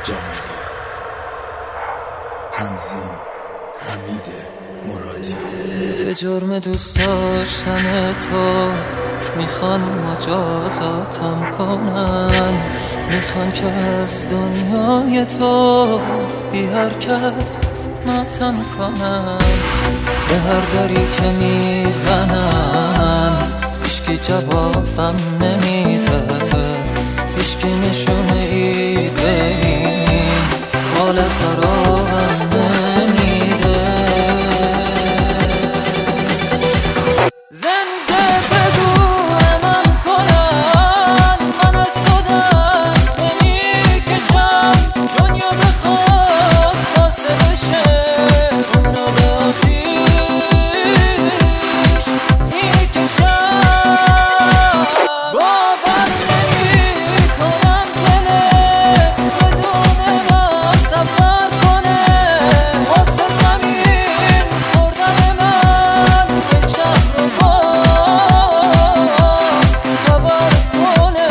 جلالی. تنظیم حمید مرادی. به جرم دوست داشتن تو میخوان مجازاتم کنن، میخوان که از دنیای تو بی حرکت ماتم کنن. به هر دری که میزنن هیچکی جوابم نمیده، هیچکی نشونه ای به این حال خرابم نمیده. زنده بگو من کنن، من از تو دست نمیکشم. دنیا بخواد فاصله شه، اونو به آتیش میکشم. باور نمیکنم دلت بدون من سفر کنه، واسه زمین خوردن من به شهر و خبر کنه.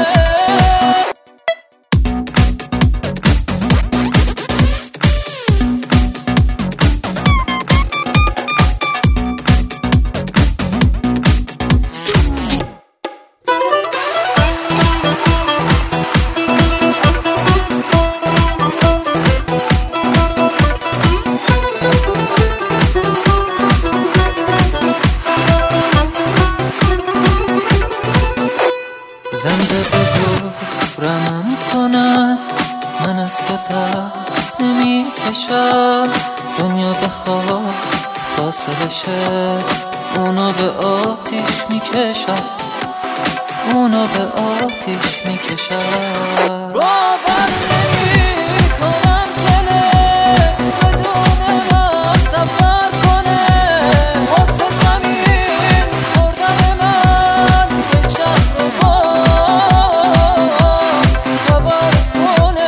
زنده بگو رمم کنن، من از تو دست نمیکشم. دنیا بخواد فاصله شه، اونو به آتیش میکشم، اونو به آتیش میکشم. باور نمیکنم دلت بدون من سفر کنه، واسه زمین خوردن من به شهر و خبر کنه.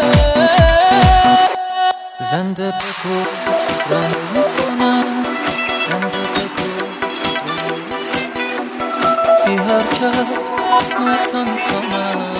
زنده بگو رنگ کنم، زنده بگو بی حرکت ماتم کنم.